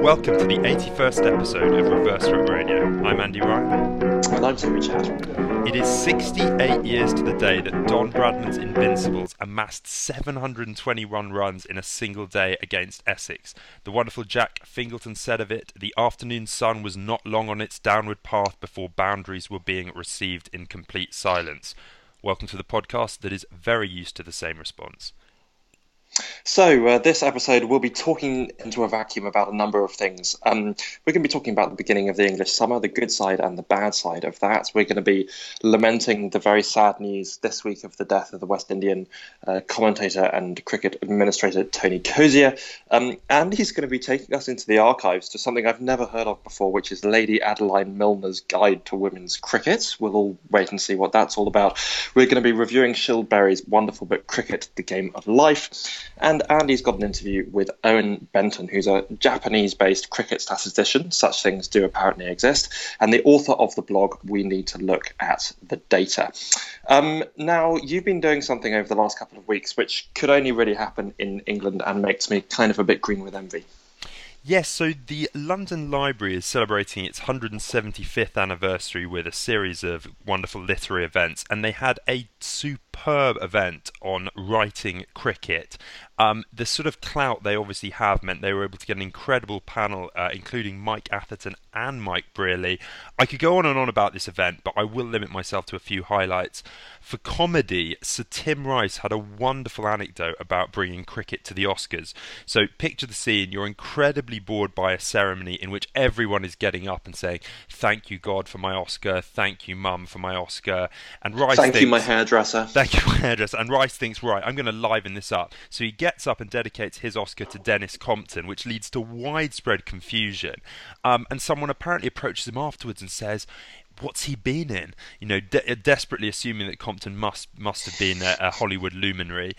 Welcome to the 81st episode of Reverse Rip Radio. I'm Andy Ryan. And I'm Timmy Chad. It is 68 years to the day that Don Bradman's Invincibles amassed 721 runs in a single day against Essex. The wonderful Jack Fingleton said of it, "The afternoon sun was not long on its downward path before boundaries were being received in complete silence." Welcome to the podcast that is very used to the same response. So this episode we'll be talking into a vacuum about a number of things. We're going to be talking about the beginning of the English summer, the good side and the bad side of that. We're going to be lamenting the very sad news this week of the death of the West Indian commentator and cricket administrator Tony Cozier. And he's going to be taking us into the archives to something I've never heard of before, which is Lady Adeline Milner's Guide to Women's Cricket. We'll all wait and see what that's all about. We're going to be reviewing Shildberry's wonderful book, Cricket, The Game of Life. And Andy's got an interview with Owen Benton, who's a Japanese-based cricket statistician. Such things do apparently exist. And the author of the blog, We Need to Look at the Data. Now, you've been doing something over the last couple of weeks, which could only really happen in England and makes me kind of a bit green with envy. Yes, so the London Library is celebrating its 175th anniversary with a series of wonderful literary events, and they had a superb event on writing cricket. The sort of clout they obviously have meant they were able to get an incredible panel, including Mike Atherton and Mike Brearley. I could go on and on about this event, but I will limit myself to a few highlights. For comedy, Sir Tim Rice had a wonderful anecdote about bringing cricket to the Oscars. So picture the scene: you're incredibly bored by a ceremony in which everyone is getting up and saying, "Thank you, God, for my Oscar. Thank you, Mum, for my Oscar." And Rice Thank you, my hairdresser. Thank you, my hairdresser. And Rice thinks, right, I'm going to liven this up. So he gets up and dedicates his Oscar to Dennis Compton, which leads to widespread confusion. And someone apparently approaches him afterwards and says, "What's he been in?" You know, desperately assuming that Compton must have been a Hollywood luminary.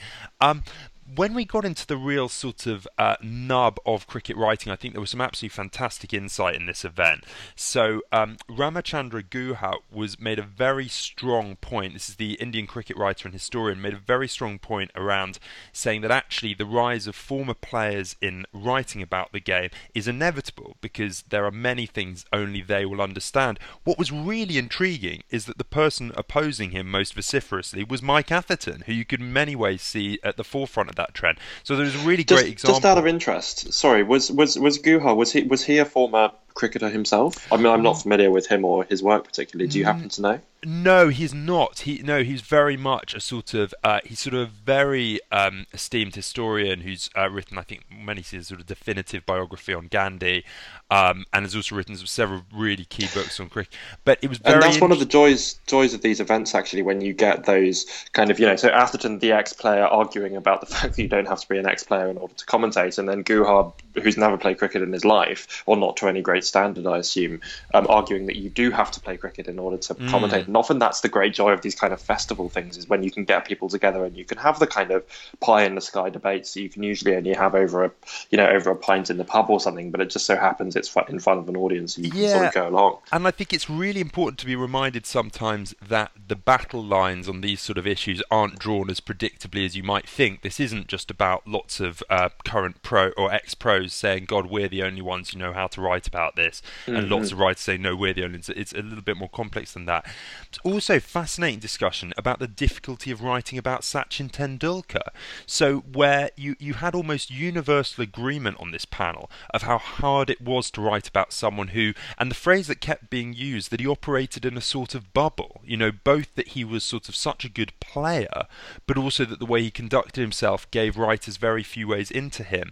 When we got into the real sort of nub of cricket writing, I think there was some absolutely fantastic insight in this event. So Ramachandra Guha made a very strong point. This is the Indian cricket writer and historian, made a very strong point around saying that actually the rise of former players in writing about the game is inevitable because there are many things only they will understand. What was really intriguing is that the person opposing him most vociferously was Mike Atherton, who you could in many ways see at the forefront of that trend. So there's a really great example. Just out of interest, sorry, was Guha, was he a former cricketer himself? I mean, I'm not familiar with him or his work particularly. Do you happen to know? No, he's not. He's very much a sort of he's sort of very esteemed historian who's written, I think, many sort of definitive biography on Gandhi, and has also written several really key books on cricket. But it was very, and that's one of the joys of these events, actually, when you get those kind of, so Atherton, the ex-player, arguing about the fact that you don't have to be an ex-player in order to commentate, and then Guha, who's never played cricket in his life, or not to any great standard, I assume, arguing that you do have to play cricket in order to commentate. And often that's the great joy of these kind of festival things, is when you can get people together and you can have the kind of pie in the sky debates that you can usually only have over a pint in the pub or something, but it just so happens it's in front of an audience and you can sort of go along. And I think it's really important to be reminded sometimes that the battle lines on these sort of issues aren't drawn as predictably as you might think. This isn't just about lots of current pro or ex-pros saying, "God, we're the only ones who know how to write about this," and lots of writers saying, "No, we're the only ones." It's a little bit more complex than that. It's also fascinating discussion about the difficulty of writing about Sachin Tendulkar. So where you had almost universal agreement on this panel of how hard it was to write about someone who, and the phrase that kept being used, that he operated in a sort of bubble, both that he was sort of such a good player, but also that the way he conducted himself gave writers very few ways into him.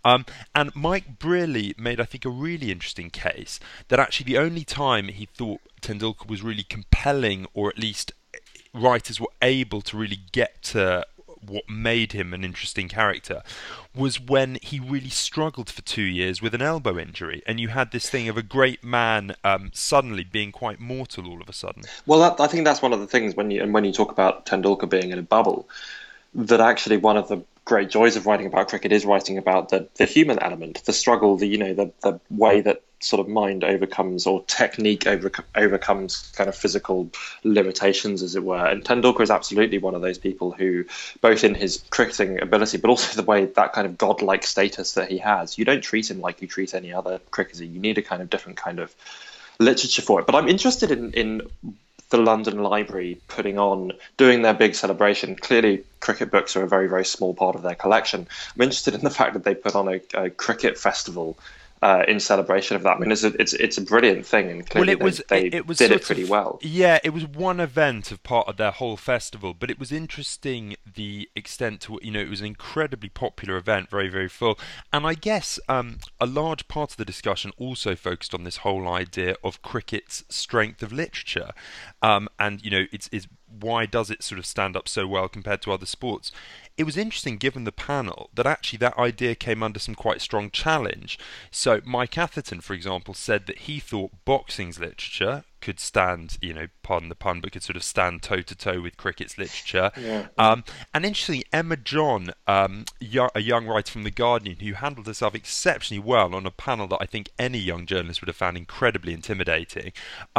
And Mike Brearley made, I think, a really interesting case that actually the only time he thought Tendulkar was really compelling, or at least writers were able to really get to what made him an interesting character, was when he really struggled for 2 years with an elbow injury, and you had this thing of a great man suddenly being quite mortal all of a sudden. Well, I think that's one of the things when you talk about Tendulkar being in a bubble, that actually one of the great joys of writing about cricket is writing about the human element, the struggle, the way that sort of mind overcomes or technique overcomes kind of physical limitations, as it were. And Tendulkar is absolutely one of those people who, both in his cricketing ability, but also the way that kind of godlike status that he has, you don't treat him like you treat any other cricketer. You need a kind of different kind of literature for it. But I'm interested in the London Library doing their big celebration. Clearly, cricket books are a very, very small part of their collection. I'm interested in the fact that they put on a cricket festival in celebration of that. I mean, it's a brilliant thing, and clearly they did it pretty well. Yeah, it was one event of part of their whole festival, but it was interesting the extent to, it was an incredibly popular event, very, very full. And I guess a large part of the discussion also focused on this whole idea of cricket's strength of literature. And, it's why does it sort of stand up so well compared to other sports? It was interesting, given the panel, that actually that idea came under some quite strong challenge. So Mike Atherton, for example, said that he thought boxing's literature could stand, pardon the pun, but could sort of stand toe-to-toe with cricket's literature. Yeah. And interestingly, Emma John, a young writer from The Guardian, who handled herself exceptionally well on a panel that I think any young journalist would have found incredibly intimidating,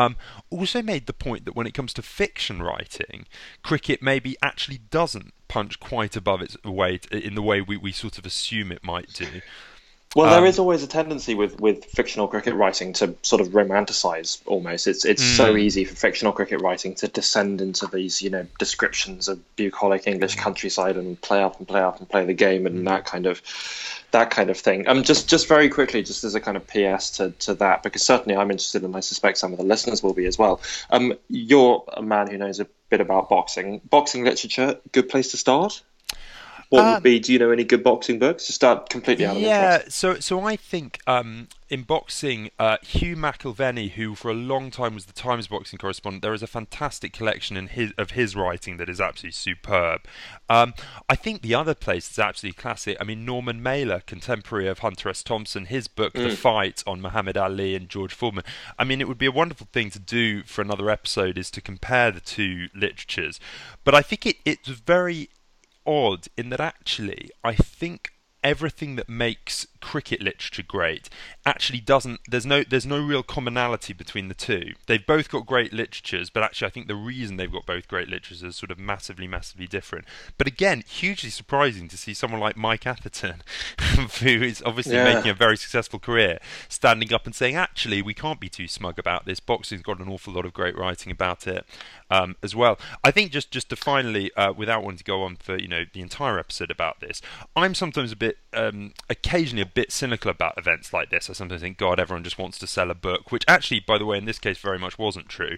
also made the point that when it comes to fiction writing, cricket maybe actually doesn't punch quite above its weight in the way we sort of assume it might do. Well, there is always a tendency with fictional cricket writing to sort of romanticize almost. It's so easy for fictional cricket writing to descend into these, descriptions of bucolic English countryside and play up and play up and play the game and that kind of thing. Just very quickly, just as a kind of PS to that, because certainly I'm interested, and I suspect some of the listeners will be as well. You're a man who knows a bit about boxing. Boxing literature, good place to start? What would be? Do you know any good boxing books? To start completely out of interest. So I think in boxing, Hugh McIlvenney, who for a long time was the Times boxing correspondent, there is a fantastic collection of his writing that is absolutely superb. I think the other place is absolutely classic. I mean, Norman Mailer, contemporary of Hunter S. Thompson, his book The Fight on Muhammad Ali and George Foreman. I mean, it would be a wonderful thing to do for another episode, is to compare the two literatures. But I think it's very odd in that actually I think everything that makes cricket literature great actually doesn't, there's no real commonality between the two. They've both got great literatures, but actually I think the reason they've got both great literatures is sort of massively different. But again, hugely surprising to see someone like Mike Atherton, who is obviously making a very successful career, standing up and saying, actually, we can't be too smug about this. Boxing's got an awful lot of great writing about it as well. I think just to finally, without wanting to go on for the entire episode about this, I'm sometimes a bit, occasionally a bit cynical about events like this. I sometimes think, God, everyone just wants to sell a book, which actually, by the way, in this case very much wasn't true.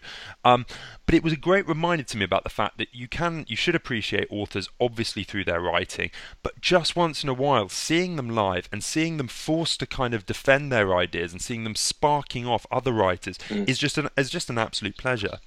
But it was a great reminder to me about the fact that you should appreciate authors obviously through their writing, but just once in a while seeing them live and seeing them forced to kind of defend their ideas and seeing them sparking off other writers is just an absolute pleasure.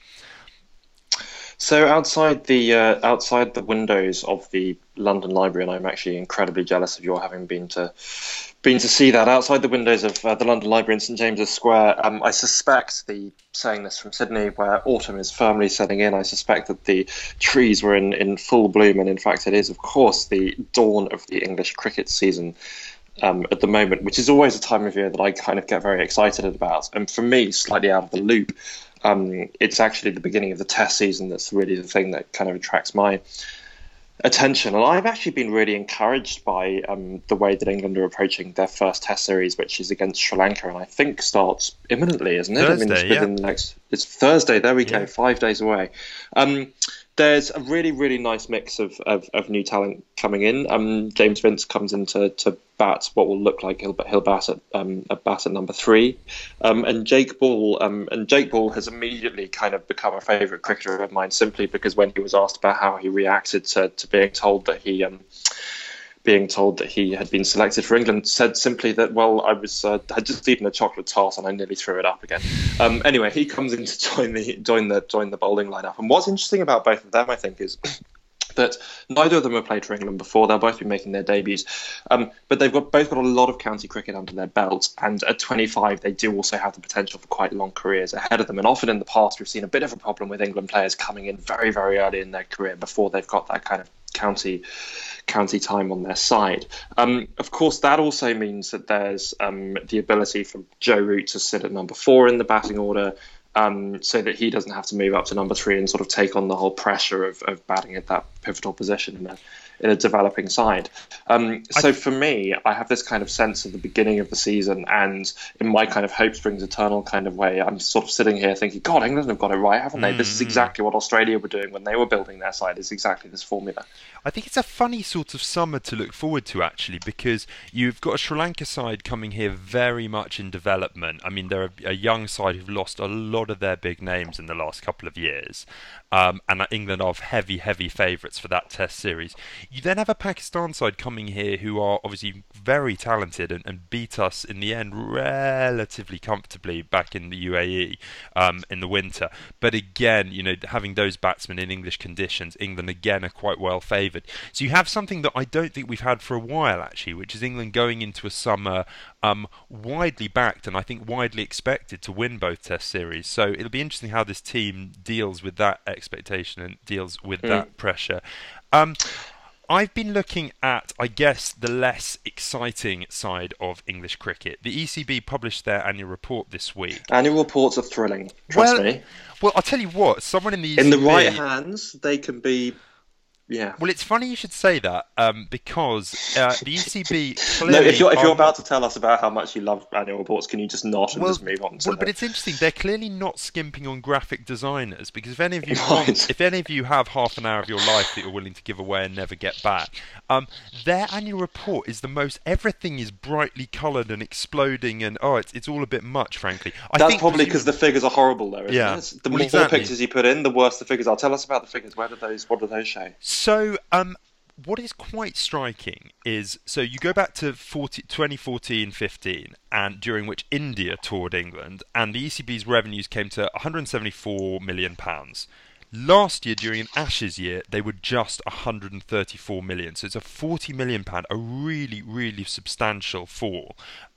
So outside the windows of the London Library, and I'm actually incredibly jealous of your having been to see that, outside the windows of the London Library in St James's Square, I suspect, saying this from Sydney, where autumn is firmly setting in, I suspect that the trees were in full bloom, and in fact it is, of course, the dawn of the English cricket season at the moment, which is always a time of year that I kind of get very excited about. And for me, slightly out of the loop, it's actually the beginning of the Test season that's really the thing that kind of attracts my attention. And I've actually been really encouraged by the way that England are approaching their first Test series, which is against Sri Lanka, and I think starts imminently, isn't it? Thursday, it's Thursday. There we go. 5 days away. There's a really, really nice mix of new talent coming in. James Vince comes in to bat what will look like he'll bat at number 3, and Jake Ball has immediately kind of become a favourite cricketer of mine, simply because when he was asked about how he reacted to being told that he had been selected for England, said simply that, well, I had just eaten a chocolate tart and I nearly threw it up again. Anyway, he comes in to join the bowling lineup. And what's interesting about both of them, I think, is that neither of them have played for England before. They'll both be making their debuts, but they've both got a lot of county cricket under their belt, and at 25 they do also have the potential for quite long careers ahead of them. And often in the past we've seen a bit of a problem with England players coming in very, very early in their career before they've got that kind of county time on their side. Of course, that also means that there's the ability for Joe Root to sit at number 4 in the batting order, so that he doesn't have to move up to number 3 and sort of take on the whole pressure of batting at that pivotal position in a developing side. So for me, I have this kind of sense of the beginning of the season, and in my kind of hope springs eternal kind of way, I'm sort of sitting here thinking, God, England have got it right, haven't they? This is exactly what Australia were doing when they were building their side. It's exactly this formula. I think it's a funny sort of summer to look forward to, actually, because you've got a Sri Lanka side coming here very much in development. I mean, they're a young side who've lost a lot of their big names in the last couple of years. And England are heavy favourites for that Test series. You then have a Pakistan side coming here who are obviously very talented and beat us in the end relatively comfortably back in the UAE in the winter. But again, having those batsmen in English conditions, England again are quite well favoured. So you have something that I don't think we've had for a while, actually, which is England going into a summer widely backed and I think widely expected to win both Test series. So it'll be interesting how this team deals with that expectation and deals with that pressure. I've been looking at, I guess, the less exciting side of English cricket. The ECB published their annual report this week. Annual reports are thrilling, trust me. Well, I'll tell you what, someone in the ECB... In the right hands, they can be... Yeah. Well, it's funny you should say that because the ECB clearly... No, if you're about to tell us about how much you love annual reports, can you just not and just move on? But it's interesting. They're clearly not skimping on graphic designers, because if any of you if any of you have half an hour of your life that you're willing to give away and never get back, their annual report is the most. Everything is brightly coloured and exploding, and it's all a bit much, frankly. That's probably because the figures are horrible, though. Isn't it? The more pictures you put in, the worse the figures are. Tell us about the figures. What do those show? So, what is quite striking is, so you go back to 2014-15, and during which India toured England, and the ECB's revenues came to £174 million. Last year, during an Ashes year, they were just 134 million. So it's a £40 million, a really, really substantial fall.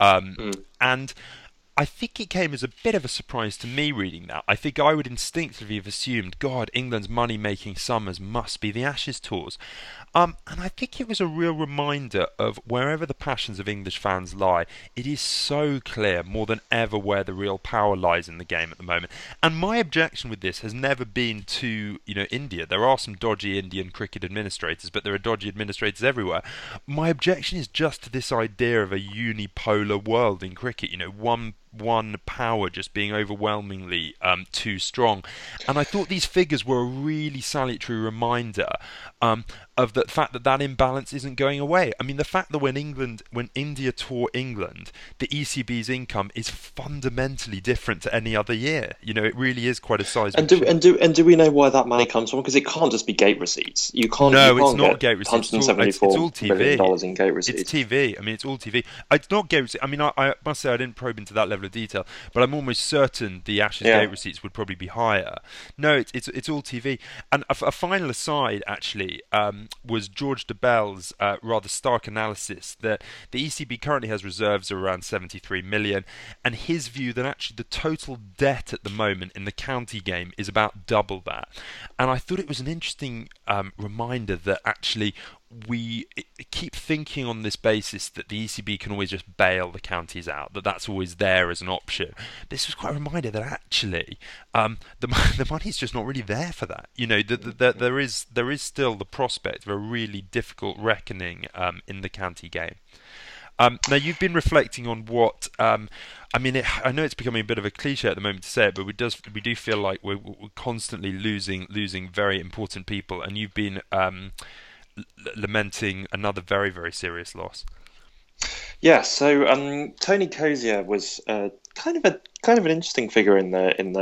And I think it came as a bit of a surprise to me reading that. I think I would instinctively have assumed, God, England's money-making summers must be the Ashes tours. And I think it was a real reminder of wherever the passions of English fans lie, it is so clear more than ever where the real power lies in the game at the moment. And my objection with this has never been to, India. There are some dodgy Indian cricket administrators, but there are dodgy administrators everywhere. My objection is just to this idea of a unipolar world in cricket, one power just being overwhelmingly too strong. And I thought these figures were a really salutary reminder of the fact that imbalance isn't going away. I mean, the fact that when India tour England, the ECB's income is fundamentally different to any other year. It really is quite a seismic shift. And do we know why that money comes from? Because it can't just be gate receipts. It's not gate receipts. It's all $174 million in gate receipts. It's TV. I mean, it's all TV. It's not gate receipts. I mean, I must say I didn't probe into that level of detail, but I'm almost certain the Ashes gate receipts would probably be higher. No, it's all TV. And a final aside, actually, was George Dobell's rather stark analysis that the ECB currently has reserves of around 73 million, and his view that actually the total debt at the moment in the county game is about double that. And I thought it was an interesting reminder that actually we keep thinking on this basis that the ECB can always just bail the counties out, that's always there as an option. This was quite a reminder that actually the money's just not really there for that. There is still the prospect of a really difficult reckoning in the county game. Now, you've been reflecting on what I know it's becoming a bit of a cliche at the moment to say it, but we do feel like we're constantly losing very important people, and you've been lamenting another very, very serious loss. Yeah, so Tony Cozier was kind of an interesting figure in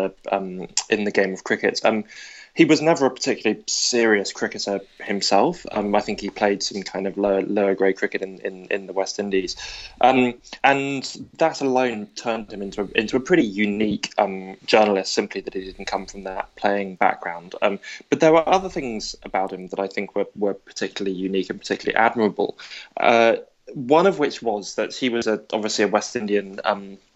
the game of cricket. He was never a particularly serious cricketer himself. I think he played some kind of lower grade cricket in the West Indies, and that alone turned him into a pretty unique journalist. Simply that he didn't come from that playing background. But there were other things about him that I think were particularly unique and particularly admirable. One of which was that he was obviously a West Indian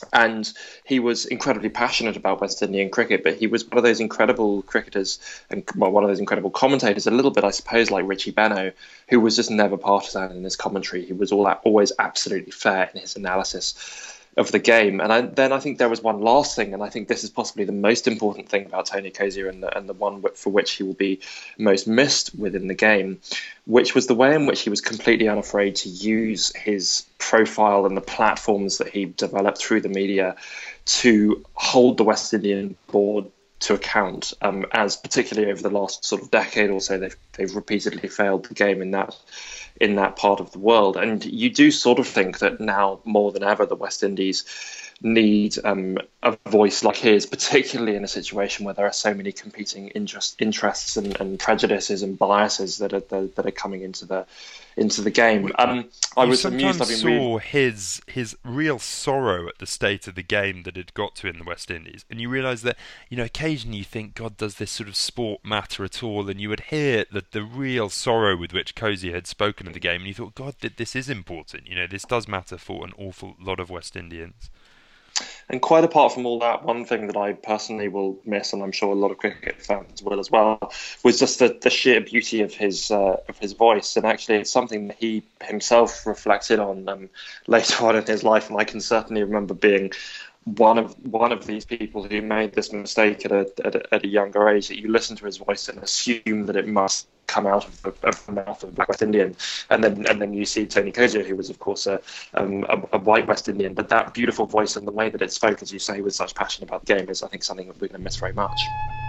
And he was incredibly passionate about West Indian cricket, but he was one of those incredible cricketers and one of those incredible commentators, a little bit, I suppose, like Richie Benaud, who was just never partisan in his commentary. He was always absolutely fair in his analysis of the game. And then I think there was one last thing, and I think this is possibly the most important thing about Tony Cozier and the one for which he will be most missed within the game, which was the way in which he was completely unafraid to use his profile and the platforms that he developed through the media to hold the West Indian board to account, as particularly over the last sort of decade or so, they've repeatedly failed the game in that part of the world. And you do sort of think that now more than ever, the West Indies need a voice like his, particularly in a situation where there are so many competing interests and prejudices and biases that are coming into the game. I was amused. I saw his real sorrow at the state of the game that had got to in the West Indies, and you realise that, you know, occasionally you think, God, does this sort of sport matter at all? And you would hear the real sorrow with which Cozier had spoken of the game, and you thought, God, this is important. You know, this does matter for an awful lot of West Indians. And quite apart from all that, one thing that I personally will miss, and I'm sure a lot of cricket fans will as well, was just the sheer beauty of his voice. And actually, it's something that he himself reflected on later on in his life. And I can certainly remember being one of these people who made this mistake at a younger age, that you listen to his voice and assume that it must come out of the mouth of a Black West Indian, and then you see Tony Cozier, who was of course a white West Indian, but that beautiful voice and the way that it spoke, as you say, with such passion about the game, is I think something that we're going to miss very much.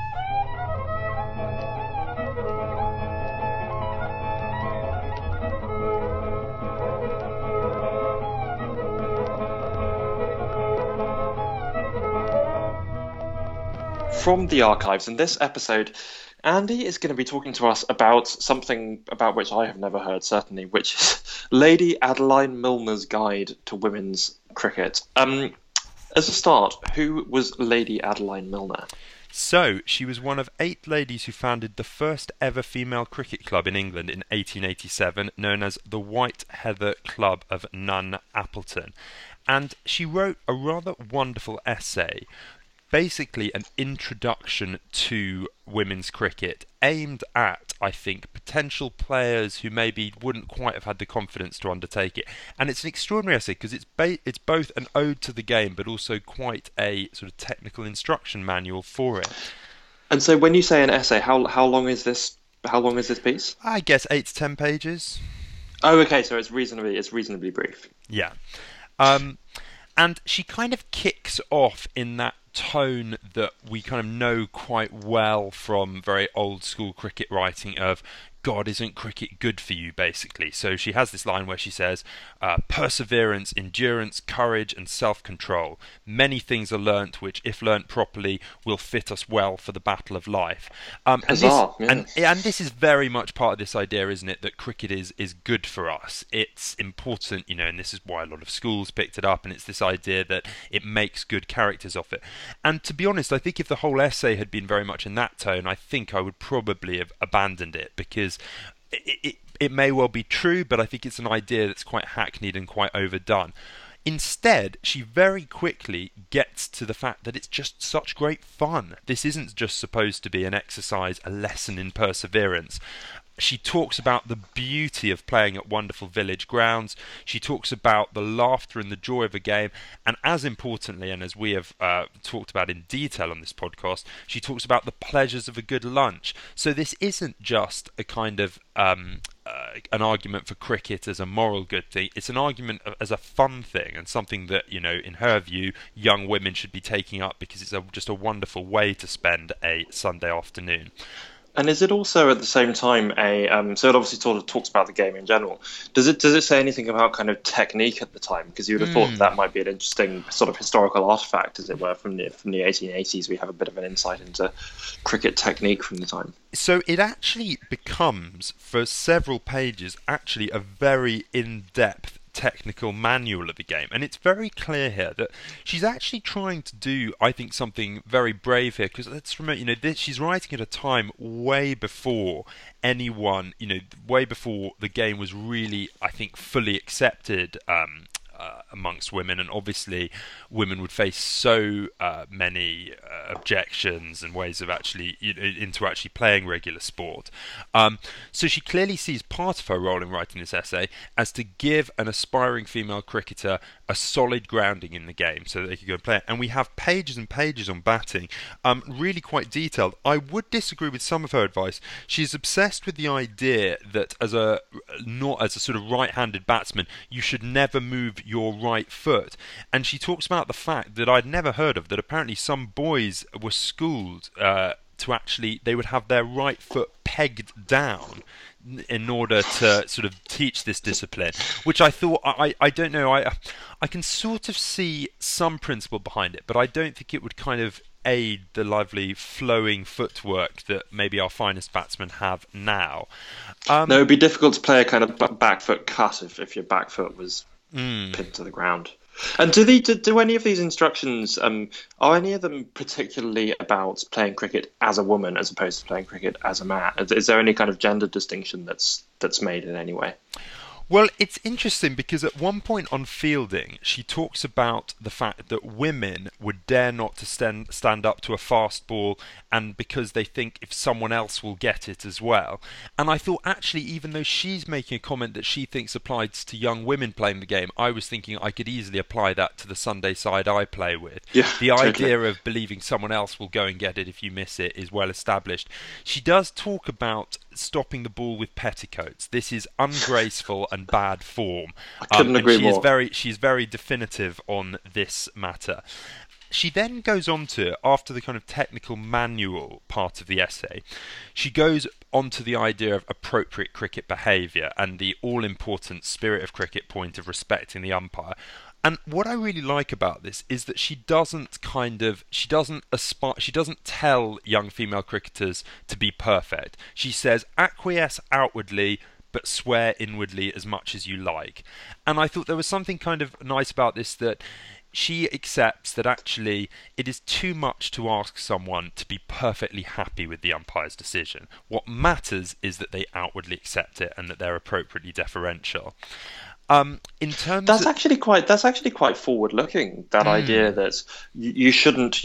From the archives, in this episode, Andy is going to be talking to us about something about which I have never heard, certainly, which is Lady Adeline Milner's Guide to Women's Cricket. As a start, who was Lady Adeline Milner? So, she was one of 8 ladies who founded the first ever female cricket club in England in 1887, known as the White Heather Club of Nunn Appleton. And she wrote a rather wonderful essay, basically an introduction to women's cricket, aimed at, I think, potential players who maybe wouldn't quite have had the confidence to undertake it. And it's an extraordinary essay because it's both an ode to the game, but also quite a sort of technical instruction manual for it. And so, when you say an essay, how long is this? How long is this piece? I guess 8 to 10 pages. Oh, okay. So it's reasonably brief. Yeah, and she kind of kicks off in that tone that we kind of know quite well from very old school cricket writing of, God, isn't cricket good for you, basically. So she has this line where she says, perseverance, endurance, courage and self-control. Many things are learnt which, if learnt properly, will fit us well for the battle of life. And this is very much part of this idea, isn't it, that cricket is good for us. It's important, you know, and this is why a lot of schools picked it up, and it's this idea that it makes good characters of it. And to be honest, I think if the whole essay had been very much in that tone, I think I would probably have abandoned it, because it may well be true, but I think it's an idea that's quite hackneyed and quite overdone. Instead, she very quickly gets to the fact that it's just such great fun. This isn't just supposed to be an exercise, a lesson in perseverance. She talks about the beauty of playing at wonderful village grounds. She talks about the laughter and the joy of a game. And as importantly, and as we have talked about in detail on this podcast, she talks about the pleasures of a good lunch. So this isn't just a kind of an argument for cricket as a moral good thing. It's an argument as a fun thing, and something that, you know, in her view, young women should be taking up because it's just a wonderful way to spend a Sunday afternoon. And is it also at the same time so it obviously sort of talks about the game in general. Does it say anything about kind of technique at the time? Because you would have thought that might be an interesting sort of historical artifact, as it were, from the 1880s. We have a bit of an insight into cricket technique from the time. So it actually becomes, for several pages, actually a very in-depth technical manual of the game, and it's very clear here that she's actually trying to do, I think, something very brave here, because let's remember, you know, she's writing at a time way before anyone, you know, way before the game was really, I think, fully accepted amongst women, and obviously women would face so many objections and ways of actually into actually playing regular sport. So she clearly sees part of her role in writing this essay as to give an aspiring female cricketer a solid grounding in the game so that they could go and play it. And we have pages and pages on batting, really quite detailed. I would disagree with some of her advice. She's obsessed with the idea that not as a sort of right-handed batsman, you should never move your right foot. And she talks about the fact that I'd never heard of, that apparently some boys were schooled to actually, they would have their right foot pegged down in order to sort of teach this discipline, which I thought, I don't know, I can sort of see some principle behind it, but I don't think it would kind of aid the lovely flowing footwork that maybe our finest batsmen have now. No, it'd be difficult to play a kind of back foot cut if your back foot was pinned to the ground. And do any of these instructions, are any of them particularly about playing cricket as a woman as opposed to playing cricket as a man? Is there any kind of gender distinction that's made in any way? Well, it's interesting because at one point on fielding, she talks about the fact that women would dare not to stand up to a fast ball, and because they think if someone else will get it as well. And I thought, actually, even though she's making a comment that she thinks applies to young women playing the game, I was thinking I could easily apply that to the Sunday side I play with. Yeah, the totally. idea of believing someone else will go and get it if you miss it is well established. She does talk about stopping the ball with petticoats. This is ungraceful and bad form. I couldn't agree more. She's very definitive on this matter. She then goes on to, after the kind of technical manual part of the essay, she goes on to the idea of appropriate cricket behaviour and the all-important spirit of cricket point of respecting the umpire. And what I really like about this is that she doesn't tell young female cricketers to be perfect. She says, acquiesce outwardly, but swear inwardly as much as you like. And I thought there was something kind of nice about this, that she accepts that actually it is too much to ask someone to be perfectly happy with the umpire's decision. What matters is that they outwardly accept it and that they're appropriately deferential. In terms that's actually quite forward-looking. That idea that you shouldn't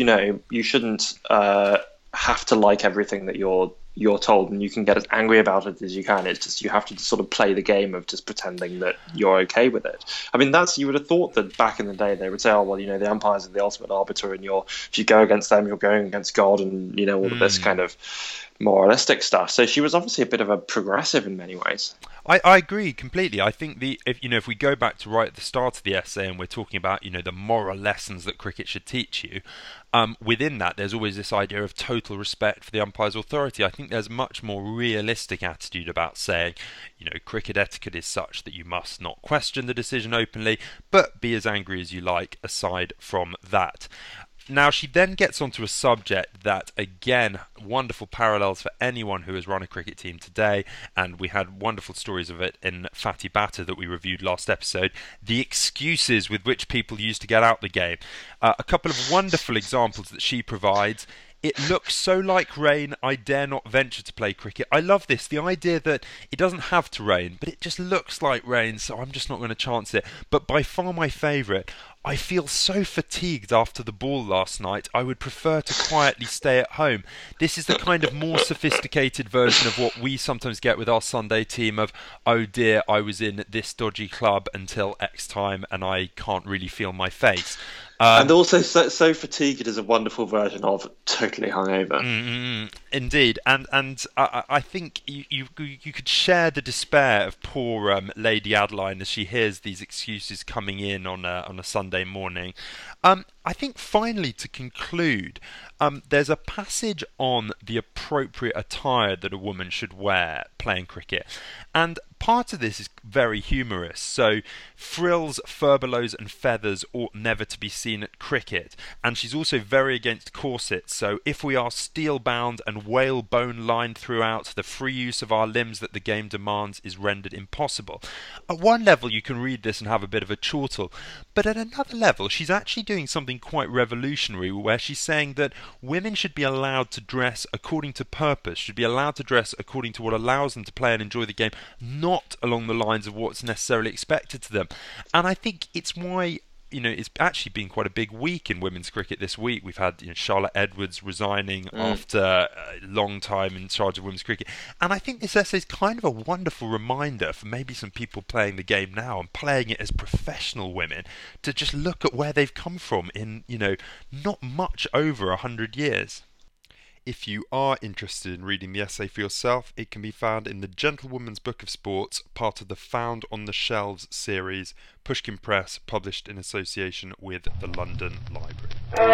have to like everything that you're told, and you can get as angry about it as you can. It's just you have to sort of play the game of just pretending that you're okay with it. I mean, you would have thought that back in the day they would say, oh well, the umpires are the ultimate arbiter, and if you go against them, you're going against God, and all of this kind of moralistic stuff. So she was obviously a bit of a progressive in many ways. I agree completely. I think if we go back to right at the start of the essay and we're talking about the moral lessons that cricket should teach you, within that there's always this idea of total respect for the umpire's authority. I think there's a much more realistic attitude about saying, cricket etiquette is such that you must not question the decision openly, but be as angry as you like aside from that. Now, she then gets onto a subject that, again, wonderful parallels for anyone who has run a cricket team today, and we had wonderful stories of it in Fatty Batter that we reviewed last episode, the excuses with which people use to get out the game. A couple of wonderful examples that she provides. It looks so like rain, I dare not venture to play cricket. I love this, the idea that it doesn't have to rain, but it just looks like rain, so I'm just not going to chance it. But by far my favourite, I feel so fatigued after the ball last night, I would prefer to quietly stay at home. This is the kind of more sophisticated version of what we sometimes get with our Sunday team of, oh dear, I was in this dodgy club until X time and I can't really feel my face. And also, so fatigued is a wonderful version of totally hungover. Indeed, and I think you could share the despair of poor Lady Adeline as she hears these excuses coming in on a Sunday morning. I think finally, to conclude, there's a passage on the appropriate attire that a woman should wear playing cricket, and part of this is very humorous. So, frills, furbelows and feathers ought never to be seen at cricket, and she's also very against corsets. So, if we are steel-bound and whalebone lined throughout, the free use of our limbs that the game demands is rendered impossible. At one level, you can read this and have a bit of a chortle, But at another level, she's actually doing something quite revolutionary where she's saying that women should be allowed to dress according to purpose, should be allowed to dress according to what allows them to play and enjoy the game, not along the lines of what's necessarily expected to them. And I think it's why it's actually been quite a big week in women's cricket this week. We've had Charlotte Edwards resigning after a long time in charge of women's cricket. And I think this essay is kind of a wonderful reminder for maybe some people playing the game now and playing it as professional women to just look at where they've come from in, not much over 100 years. If you are interested in reading the essay for yourself, it can be found in the Gentlewoman's Book of Sports, part of the Found on the Shelves series, Pushkin Press, published in association with the London Library.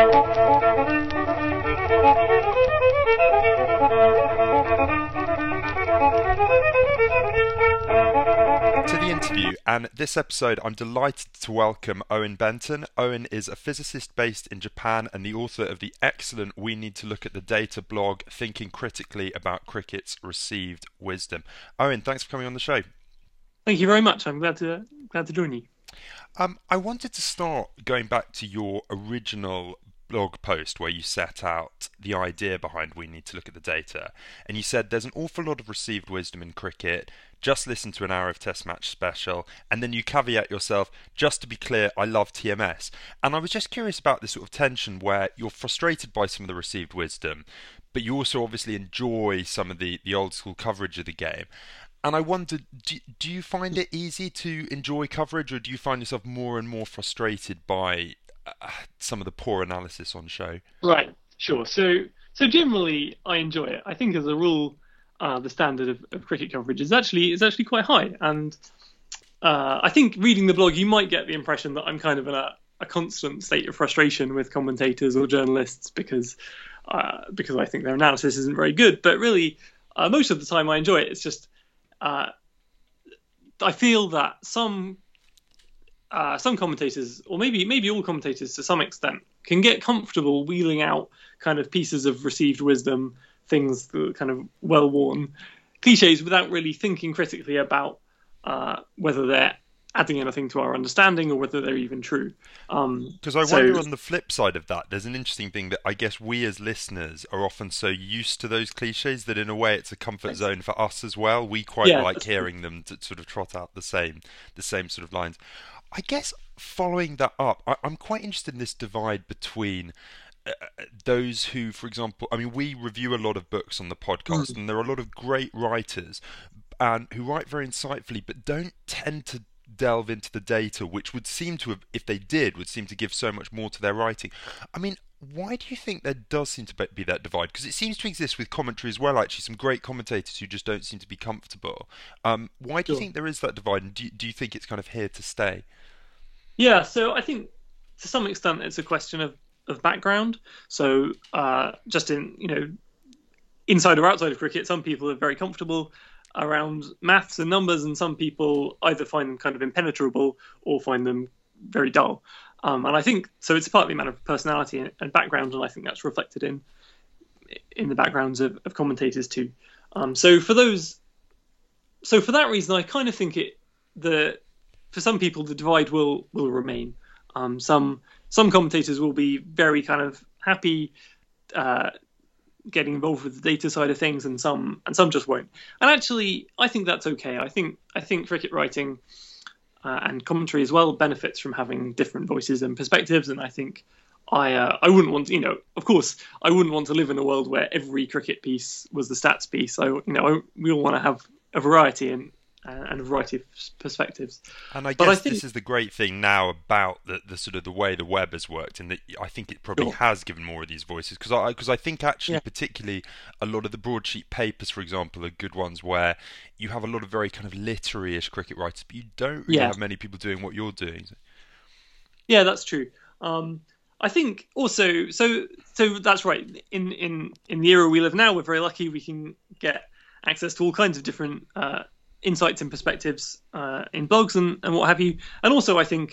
To the interview, and this episode I'm delighted to welcome Owen Benton. Owen is a physicist based in Japan and the author of the excellent We Need to Look at the Data blog, Thinking Critically About Cricket's Received Wisdom. Owen, thanks for coming on the show. Thank you very much. I'm glad to join you. I wanted to start going back to your original blog post where you set out the idea behind We Need to Look at the Data, and you said there's an awful lot of received wisdom in cricket. Just listen to an hour of Test Match Special, and then you caveat yourself, just to be clear, I love TMS. And I was just curious about this sort of tension where you're frustrated by some of the received wisdom, but you also obviously enjoy some of the old school coverage of the game. And I wondered, do you find it easy to enjoy coverage, or do you find yourself more and more frustrated by some of the poor analysis on show? Right, sure. So generally, I enjoy it. I think as a rule, the standard of cricket coverage is actually quite high, and I think reading the blog, you might get the impression that I'm kind of in a constant state of frustration with commentators or journalists because I think their analysis isn't very good. But really, most of the time, I enjoy it. It's just I feel that some commentators, or maybe all commentators to some extent, can get comfortable wheeling out kind of pieces of received wisdom, things that are kind of well-worn cliches, without really thinking critically about whether they're adding anything to our understanding or whether they're even true. Because I wonder on the flip side of that, there's an interesting thing that I guess we as listeners are often so used to those cliches that in a way it's a comfort zone for us as well. We quite like hearing them to sort of trot out the same sort of lines. I guess following that up, I'm quite interested in this divide between those who, for example, I mean, we review a lot of books on the podcast, and there are a lot of great writers and who write very insightfully, but don't tend to delve into the data, which would seem to have, if they did, would seem to give so much more to their writing. I mean, why do you think there does seem to be that divide? Because it seems to exist with commentary as well, actually, some great commentators who just don't seem to be comfortable. Why do you think there is that divide, and do you think it's kind of here to stay? Yeah, so I think to some extent it's a question of background. So just in, inside or outside of cricket, some people are very comfortable around maths and numbers, and some people either find them kind of impenetrable or find them very dull. And I think so. It's partly a matter of personality and background, and I think that's reflected in the backgrounds of commentators too. So for that reason, I kind of think for some people the divide will remain. Some commentators will be very kind of happy getting involved with the data side of things, and some just won't. And actually, I think that's okay. I think cricket writing and commentary as well benefits from having different voices and perspectives. And I think I wouldn't want, of course, I wouldn't want to live in a world where every cricket piece was the stats piece. We all want to have a variety and a variety of perspectives. And I guess this is the great thing now about the sort of the way the web has worked, and that I think it probably has given more of these voices, because I think actually particularly a lot of the broadsheet papers, for example, are good ones where you have a lot of very kind of literary-ish cricket writers, but you don't really have many people doing what you're doing. Yeah, that's true. I think also, so that's right. In the era we live now, we're very lucky. We can get access to all kinds of different insights and perspectives in blogs and what have you. And also, I think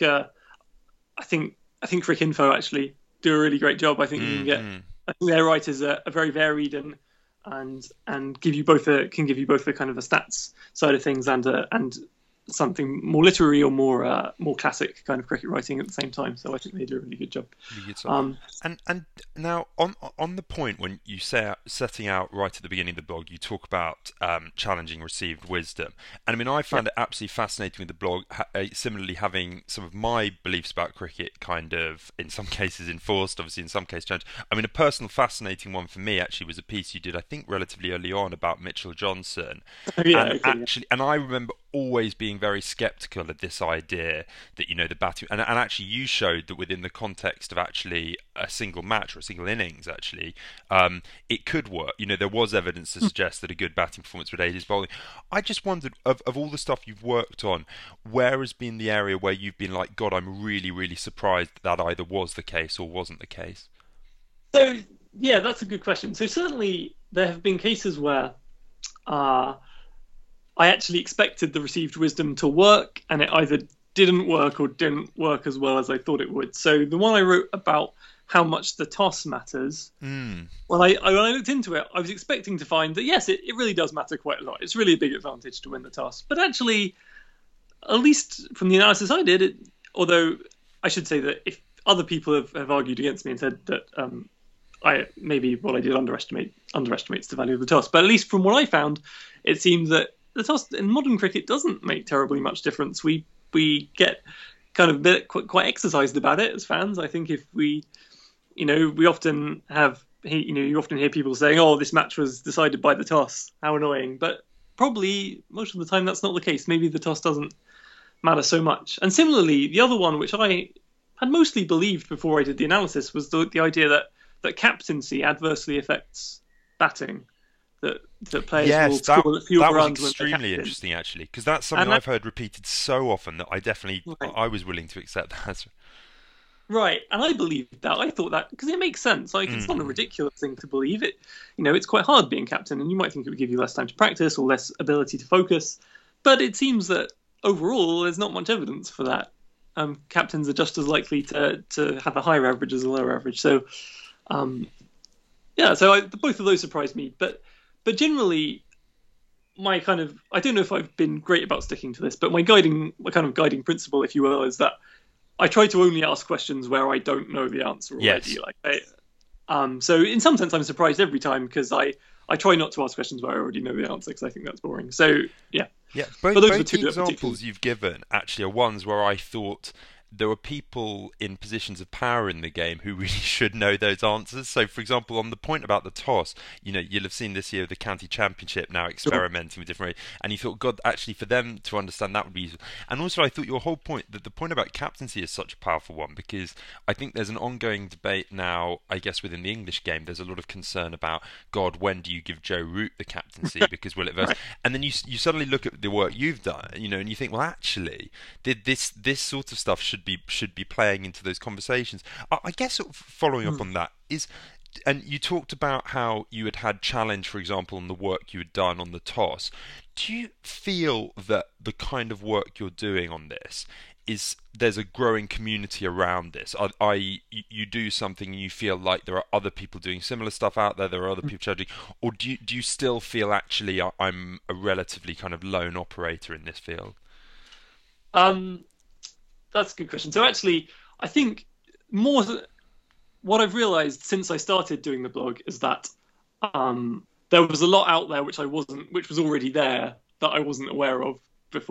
Cricinfo actually do a really great job. I think you can get. I think their writers are very varied and give you both can give you both a kind of a stats side of things and something more literary or more classic kind of cricket writing at the same time. So I think they do a really good job. Really good stuff. Um, And now on the point when you say setting out right at the beginning of the blog, you talk about challenging received wisdom, and I mean I yeah, found it absolutely fascinating with the blog. Similarly, having some of my beliefs about cricket kind of in some cases enforced, obviously in some cases changed. I mean a personal fascinating one for me actually was a piece you did I think relatively early on about Mitchell Johnson, yeah, and okay, yeah. actually and I remember always being very skeptical of this idea that the batting and actually you showed that within the context of actually a single match or a single innings actually it could work. There was evidence to suggest that a good batting performance would aid his bowling. I just wondered of all the stuff you've worked on, where has been the area where you've been like, God, I'm really really surprised that either was the case or wasn't the case. So yeah, that's a good question. So certainly there have been cases where uh, I actually expected the received wisdom to work, and it either didn't work or didn't work as well as I thought it would. So the one I wrote about how much the toss matters, Mm. when I looked into it, I was expecting to find that yes, it really does matter quite a lot. It's really a big advantage to win the toss. But actually, at least from the analysis I did, although I should say that if other people have argued against me and said that I maybe what I did underestimates the value of the toss, but at least from what I found, it seems that the toss in modern cricket doesn't make terribly much difference. We get kind of quite exercised about it as fans. I think if we often have you often hear people saying, "Oh, this match was decided by the toss." How annoying! But probably most of the time that's not the case. Maybe the toss doesn't matter so much. And similarly, the other one, which I had mostly believed before I did the analysis, was the idea that captaincy adversely affects batting. That players will Yes, that score fewer that was runs when they're extremely captain. interesting actually, because that's something And I've heard repeated so often that I definitely right, I was willing to accept that. right, and I believed that. I thought that because it makes sense. Like it's not a Mm. ridiculous thing to believe it. It's quite hard being captain, and you might think it would give you less time to practice or less ability to focus. But it seems that overall, there's not much evidence for that. Captains are just as likely to have a higher average as a lower average. So um, yeah, so both of those surprised me. But generally, I don't know if I've been great about sticking to this, but my kind of guiding principle, if you will, is that I try to only ask questions where I don't know the answer already. Yes. So in some sense, I'm surprised every time because I try not to ask questions where I already know the answer because I think that's boring. So yeah, Yeah, but both those were both two the that particularly. examples you've given actually are ones where I thought there were people in positions of power in the game who really should know those answers. So, for example, on the point about the toss, you'll have seen this year the county championship now Sure. experimenting with different ways, and you thought, God, actually, for them to understand that would be useful. And also, I thought your whole point, that the point about captaincy is such a powerful one because I think there's an ongoing debate now, I guess, within the English game. There's a lot of concern about, God, when do you give Joe Root the captaincy? Because will it verse? Right. And then you suddenly look at the work you've done, and you think, well, actually, this sort of stuff should be playing into those conversations. I guess sort of following up Mm. on that is, and you talked about how you had challenge, for example, on the work you had done on the toss. Do you feel that the kind of work you're doing on this is there's a growing community around this? I you do something and you feel like there are other people doing similar stuff out there. There are other people judging, or do you still feel actually I'm a relatively kind of lone operator in this field? Um, that's a good question. So actually, I think more what I've realized since I started doing the blog is that there was a lot out there which was already there that I wasn't aware of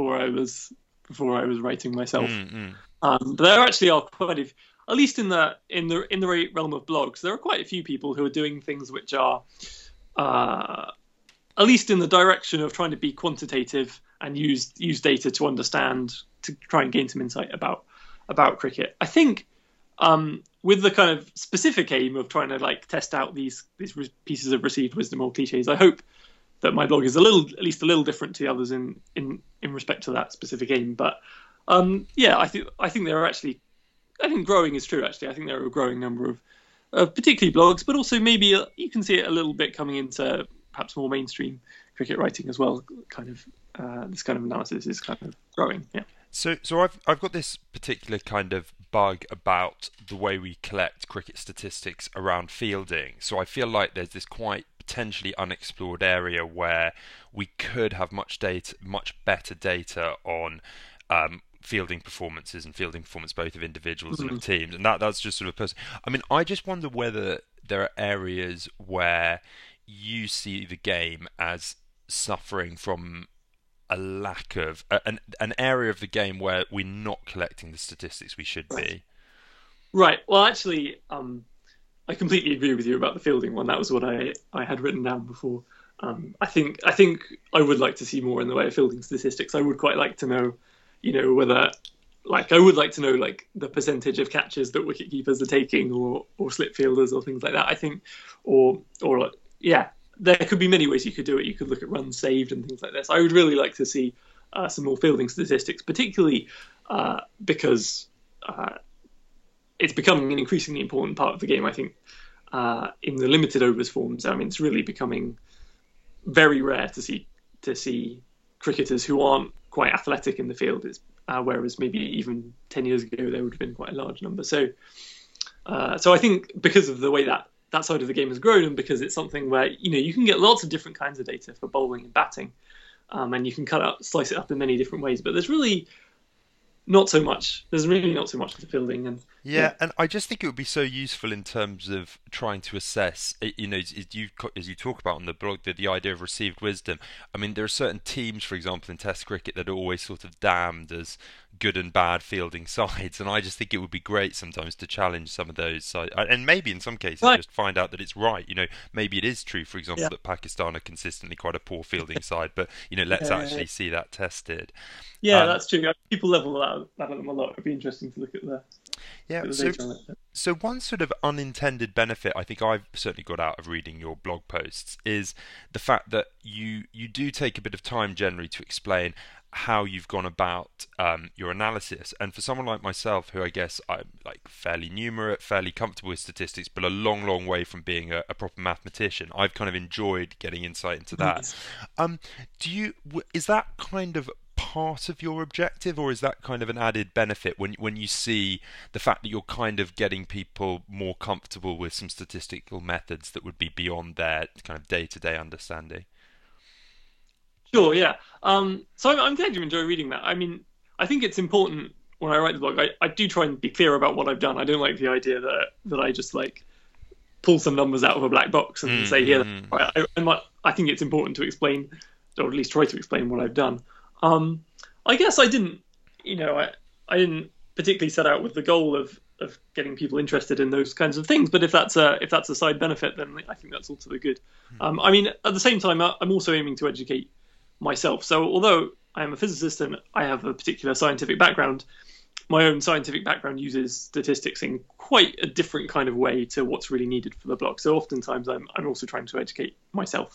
before I was writing myself. Mm, mm. But there actually are at least in the realm of blogs, there are quite a few people who are doing things which are uh, at least in the direction of trying to be quantitative and use data to understand to try and gain some insight about cricket. I think with the kind of specific aim of trying to like test out these pieces of received wisdom or cliches, I hope that my blog is at least a little different to the others in respect to that specific aim. But yeah, I think there are actually I think growing is true. Actually, I think there are a growing number of particularly blogs, but also maybe you can see it a little bit coming into perhaps more mainstream cricket writing as well. Kind of this kind of analysis is kind of growing. Yeah. So I've got this particular kind of bug about the way we collect cricket statistics around fielding. So I feel like there's this quite potentially unexplored area where we could have much better data on fielding performances and fielding performance both of individuals and of teams, and that's just sort of personal. I mean, I just wonder whether there are areas where you see the game as suffering from a lack of an area of the game where we're not collecting the statistics we should be. Right. Well, actually, I completely agree with you about the fielding one. That was what I had written down before. I think I would like to see more in the way of fielding statistics. I would quite like to know, whether, like, I would like to know, like, the percentage of catches that wicket keepers are taking, or slip fielders, or things like that. I think, or yeah, there could be many ways you could do it. You could look at runs saved and things like this. I would really like to see some more fielding statistics, particularly because it's becoming an increasingly important part of the game. I think in the limited overs forms, I mean, it's really becoming very rare to see cricketers who aren't quite athletic in the field. Whereas maybe even 10 years ago there would have been quite a large number. So I think because of the way that side of the game has grown, and because it's something where you can get lots of different kinds of data for bowling and batting, and you can slice it up in many different ways. But there's really not so much. There's really not so much to fielding, and and I just think it would be so useful in terms of trying to assess. As you talk about on the blog, the idea of received wisdom. I mean, there are certain teams, for example, in Test cricket that are always sort of damned as good and bad fielding sides, and I just think it would be great sometimes to challenge some of those sides, and maybe in some cases just find out that it's right. Maybe it is true, for example, that Pakistan are consistently quite a poor fielding side, but let's actually see that tested. Yeah, that's true. People level that at them a lot. It'd be interesting to look at the data on it. So one sort of unintended benefit I think I've certainly got out of reading your blog posts is the fact that you do take a bit of time generally to explain how you've gone about your analysis. And for someone like myself, who I guess I'm like fairly numerate, fairly comfortable with statistics, but a long way from being a proper mathematician, I've kind of enjoyed getting insight into that. Is that kind of part of your objective, or is that kind of an added benefit when you see the fact that you're kind of getting people more comfortable with some statistical methods that would be beyond their kind of day-to-day understanding? Sure, yeah. So I'm glad you enjoy reading that. I mean, I think it's important when I write the blog. I do try and be clear about what I've done. I don't like the idea that I just like pull some numbers out of a black box and say here. I think it's important to explain, or at least try to explain what I've done. I guess I didn't, I didn't particularly set out with the goal of getting people interested in those kinds of things. But if that's a side benefit, then I think that's also good. I mean, at the same time, I'm also aiming to educate myself. So although I am a physicist and I have a particular scientific background, my own scientific background uses statistics in quite a different kind of way to what's really needed for the blog. So oftentimes I'm also trying to educate myself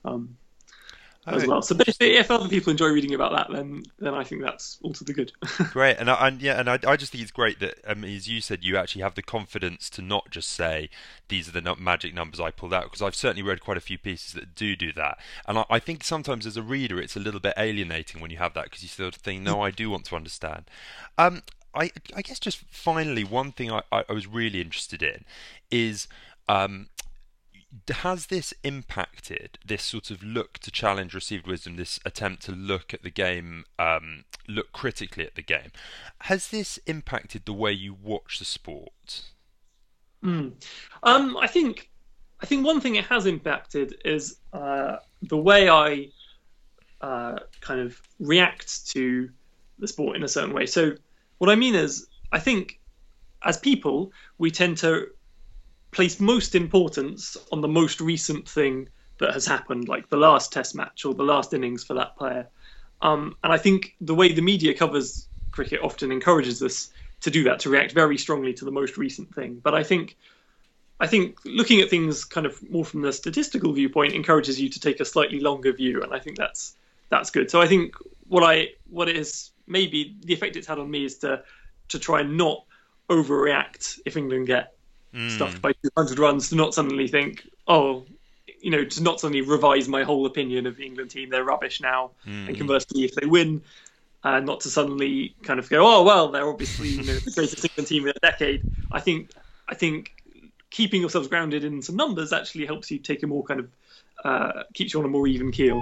as well. So if other people enjoy reading about that, then I think that's also the good. Great, and I just think it's great that as you said, you actually have the confidence to not just say these are the magic numbers I pulled out, because I've certainly read quite a few pieces that do that, and I think sometimes as a reader it's a little bit alienating when you have that, because you sort of think, no, I do want to understand. I guess just finally, one thing I was really interested in is has this impacted this sort of look to challenge received wisdom, this attempt to look at the game, look critically at the game? Has this impacted the way you watch the sport? I think one thing it has impacted is the way I kind of react to the sport in a certain way. So what I mean is, I think as people, we tend to place most importance on the most recent thing that has happened, like the last test match or the last innings for that player. And I think the way the media covers cricket often encourages us to do that, to react very strongly to the most recent thing. But I think looking at things kind of more from the statistical viewpoint encourages you to take a slightly longer view, and I think that's good. So I think what it is, maybe the effect it's had on me is to try and not overreact if England get stuffed by 200 runs, to not suddenly think, to not suddenly revise my whole opinion of the England team, they're rubbish now, and conversely, if they win, not to suddenly kind of go, oh well, they're obviously the greatest England team in a decade. I think keeping yourselves grounded in some numbers actually helps you take a more kind of keeps you on a more even keel.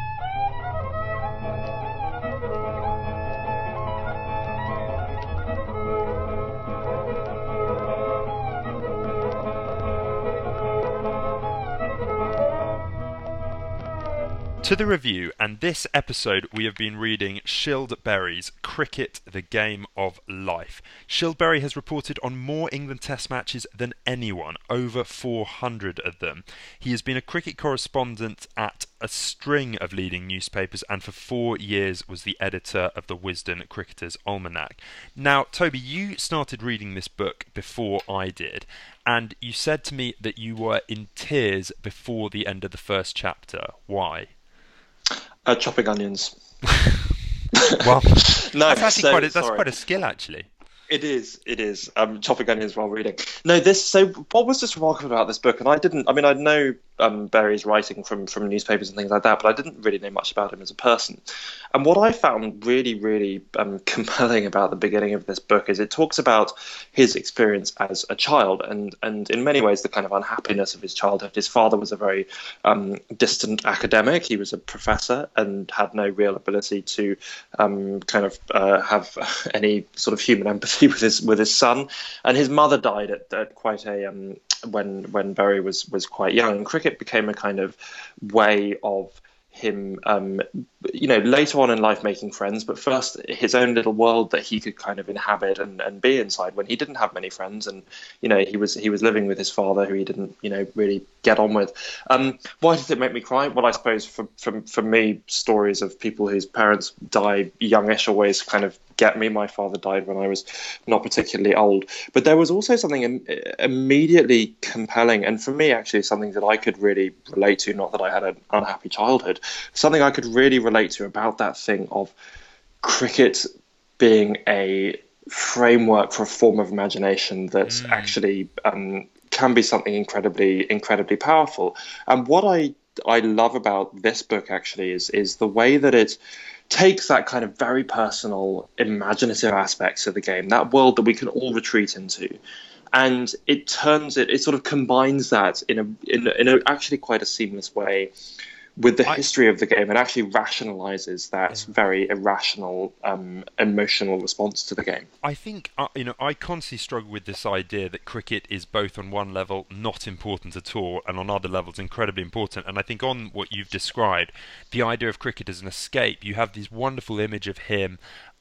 To the review, and this episode we have been reading Shieldberry's Cricket, the Game of Life. Shieldberry has reported on more England Test matches than anyone, over 400 of them. He has been a cricket correspondent at a string of leading newspapers and for 4 years was the editor of the Wisden Cricketer's Almanac. Now, Toby, you started reading this book before I did, and you said to me that you were in tears before the end of the first chapter. Why? Chopping onions. Well, no, that's actually quite a skill, actually. It is. Chopping onions while reading. No, so what was just remarkable about this book, and I know Berry's writing from newspapers and things like that, but I didn't really know much about him as a person. And what I found really, really compelling about the beginning of this book is it talks about his experience as a child and in many ways the kind of unhappiness of his childhood. His father was a very distant academic. He was a professor and had no real ability to have any sort of human empathy with his son. And his mother died at quite a when Berry was quite young. And cricket became a kind of way of him, later on in life making friends, but first his own little world that he could kind of inhabit and be inside when he didn't have many friends, and he was living with his father who he didn't really get on with. Why did it make me cry? Well, I suppose for me, stories of people whose parents die youngish always kind of get me. My father died when I was not particularly old, but there was also something immediately compelling, and for me actually something that I could really relate to, not that I had an unhappy childhood, something I could really relate to about that thing of cricket being a framework for a form of imagination that actually can be something incredibly powerful. And what I love about this book actually is the way that it takes that kind of very personal, imaginative aspects of the game, that world that we can all retreat into, and it sort of combines that in a actually quite a seamless way with the history of the game, and actually rationalizes that very irrational emotional response to the game. I think I constantly struggle with this idea that cricket is both on one level not important at all and on other levels incredibly important. And I think on what you've described, the idea of cricket as an escape, you have this wonderful image of him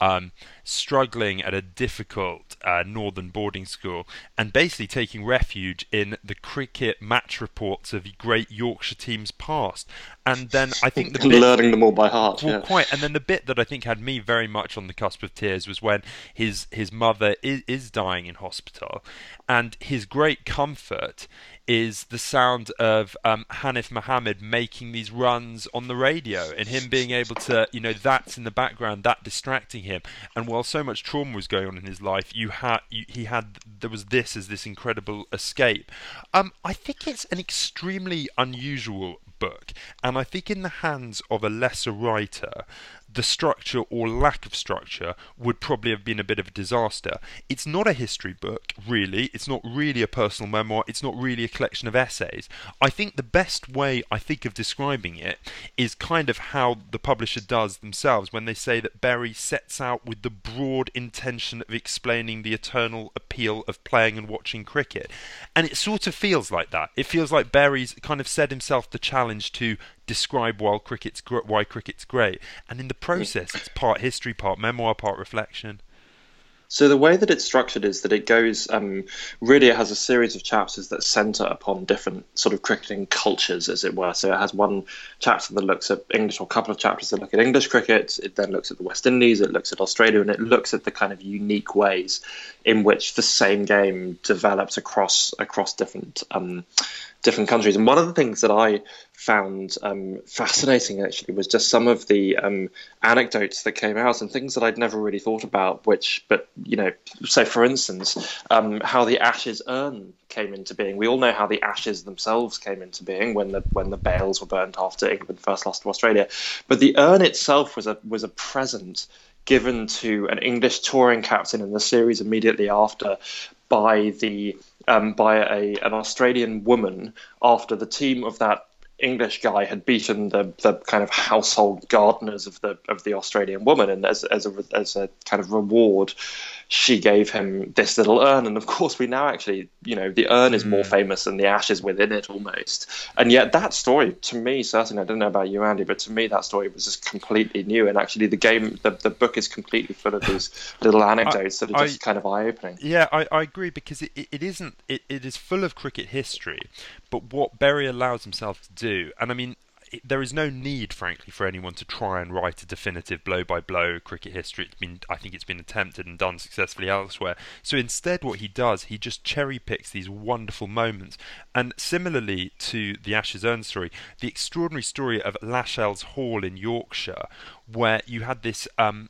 struggling at a difficult northern boarding school and basically taking refuge in the cricket match reports of great Yorkshire teams past. And then I think learning them all by heart. Well, quite. And then the bit that I think had me very much on the cusp of tears was when his mother is dying in hospital, and his great comfort is the sound of Hanif Mohammed making these runs on the radio, and him being able to, that's in the background, that distracting him. And while so much trauma was going on in his life, there was this as this incredible escape. I think it's an extremely unusual book, and I think in the hands of a lesser writer, the structure or lack of structure would probably have been a bit of a disaster. It's not a history book, really. It's not really a personal memoir. It's not really a collection of essays. I think the best way I think of describing it is kind of how the publisher does themselves when they say that Berry sets out with the broad intention of explaining the eternal appeal of playing and watching cricket. And it sort of feels like that. It feels like Berry's kind of set himself the challenge to describe why cricket's great, and in the process it's part history, part memoir, part reflection. So the way that it's structured is that it goes, really it has a series of chapters that centre upon different sort of cricketing cultures, as it were. So it has one chapter that looks at English, or a couple of chapters that look at English cricket. It then looks at the West Indies, it looks at Australia, and it looks at the kind of unique ways in which the same game develops across different countries. And one of the things that I found fascinating actually was just some of the anecdotes that came out and things that I'd never really thought about, so for instance, how the Ashes urn came into being. We all know how the Ashes themselves came into being when the bales were burnt after England first lost to Australia. But the urn itself was a present given to an English touring captain in the series immediately after by an Australian woman after the team of that English guy had beaten the kind of household gardeners of the Australian woman, and as a kind of reward, she gave him this little urn. And of course, we now actually, the urn is more famous than the ashes within it almost. And yet that story, to me, certainly, I don't know about you, Andy, but to me that story was just completely new. And actually the book is completely full of these little anecdotes that are just kind of eye-opening. Yeah, I agree, because it is full of cricket history, but what Berry allows himself to do, and I mean, there is no need, frankly, for anyone to try and write a definitive blow-by-blow cricket history. I think it's been attempted and done successfully elsewhere. So instead, what he does, he just cherry-picks these wonderful moments. And similarly to the Ashes Urn story, the extraordinary story of Lascelles Hall in Yorkshire, where you had this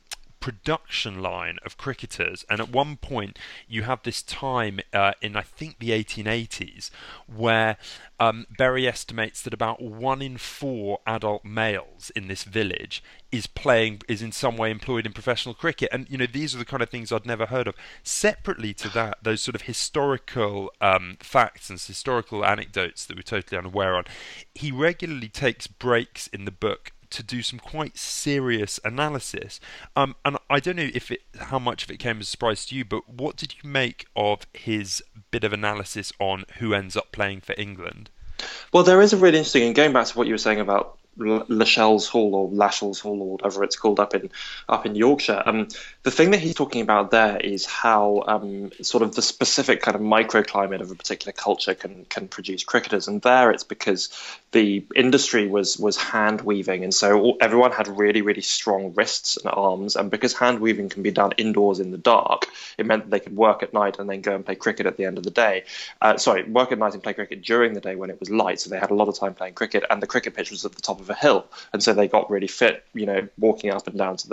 production line of cricketers, and at one point you have this time in, I think, the 1880s, where Berry estimates that about 1 in 4 adult males in this village is in some way employed in professional cricket. And these are the kind of things I'd never heard of. Separately to that, those sort of historical facts and historical anecdotes that we're totally unaware of, he regularly takes breaks in the book to do some quite serious analysis. And I don't know how much of it came as a surprise to you, but what did you make of his bit of analysis on who ends up playing for England? Well, there is a really interesting, and going back to what you were saying about Lascelles Hall or Lascelles Hall or whatever it's called up in Yorkshire. The thing that he's talking about there is how sort of the specific kind of microclimate of a particular culture can produce cricketers, and there it's because the industry was hand weaving, and so everyone had really, really strong wrists and arms, and because hand weaving can be done indoors in the dark, it meant that they could work at night and then go and play cricket at the end of the day. Work at night and play cricket during the day when it was light, so they had a lot of time playing cricket, and the cricket pitch was at the top of a hill, and so they got really fit, walking up and down to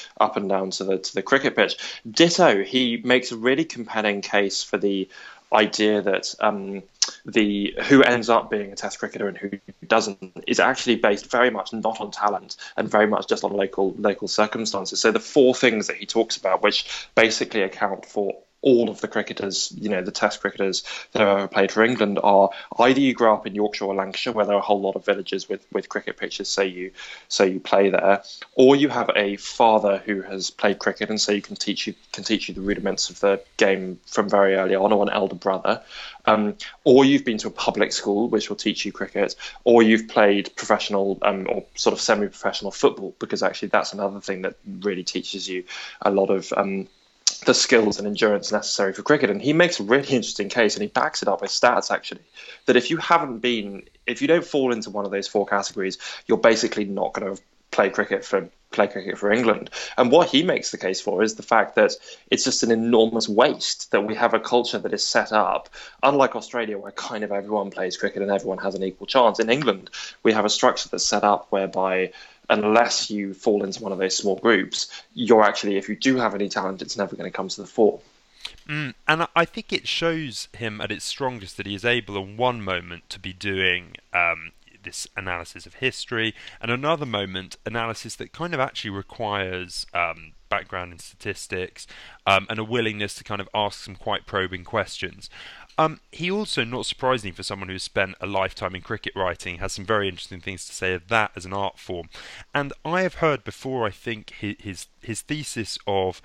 the cricket pitch. Ditto, he makes a really compelling case for the idea that the who ends up being a Test cricketer and who doesn't is actually based very much not on talent and very much just on local circumstances. So the 4 things that he talks about, which basically account for all of the cricketers, the Test cricketers that have ever played for England, are either you grow up in Yorkshire or Lancashire, where there are a whole lot of villages with cricket pitches, so you play there, or you have a father who has played cricket, and so you can teach you the rudiments of the game from very early on, or an elder brother, or you've been to a public school which will teach you cricket, or you've played professional or sort of semi-professional football, because actually that's another thing that really teaches you a lot of the skills and endurance necessary for cricket. And he makes a really interesting case, and he backs it up with stats actually, that if you don't fall into one of those 4 categories, you're basically not going to play cricket for England. And what he makes the case for is the fact that it's just an enormous waste that we have a culture that is set up, unlike Australia, where kind of everyone plays cricket and everyone has an equal chance. In England, we have a structure that's set up whereby unless you fall into one of those small groups, you're actually, if you do have any talent, it's never going to come to the fore. And I think it shows him at its strongest that he is able in one moment to be doing this analysis of history, and another moment analysis that kind of actually requires background in statistics and a willingness to kind of ask some quite probing questions. He also, not surprisingly for someone who's spent a lifetime in cricket writing, has some very interesting things to say of that as an art form. And I have heard before, I think, his thesis of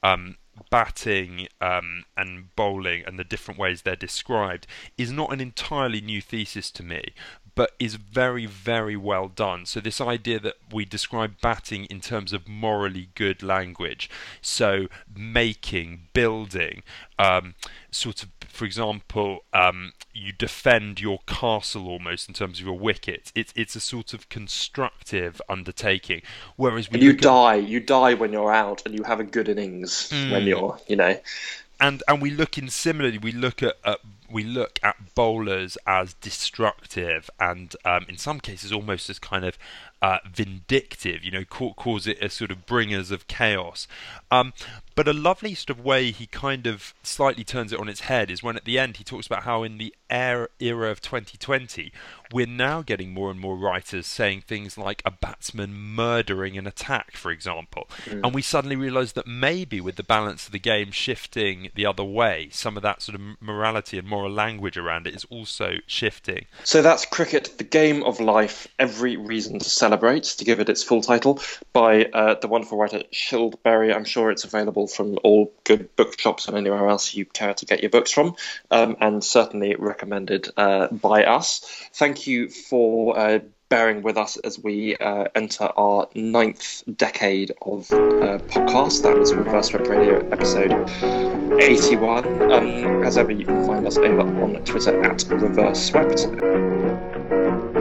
batting and bowling and the different ways they're described is not an entirely new thesis to me, but is very, very well done. So this idea that we describe batting in terms of morally good language, so making, building, sort of, for example, you defend your castle almost in terms of your wicket. It's a sort of constructive undertaking. Whereas you die when you're out, and you have a good innings when you're, And we look at bowlers as destructive and in some cases almost as kind of vindictive, calls it a sort of bringers of chaos. But a lovely sort of way he kind of slightly turns it on its head is when at the end he talks about how in the era of 2020 we're now getting more and more writers saying things like a batsman murdering an attack, for example. And we suddenly realise that maybe with the balance of the game shifting the other way, some of that sort of morality and moral language around it is also shifting. So that's Cricket, the Game of Life, Every Reason to Celebrate, to give it its full title, by the wonderful writer Shield Berry. I'm sure it's available from all good bookshops and anywhere else you care to get your books from, and certainly recommended by us. Thank you for bearing with us as we enter our 9th decade of podcast. That was Reverse Swept Radio episode 81. As ever, you can find us over on Twitter at Reverse Swept.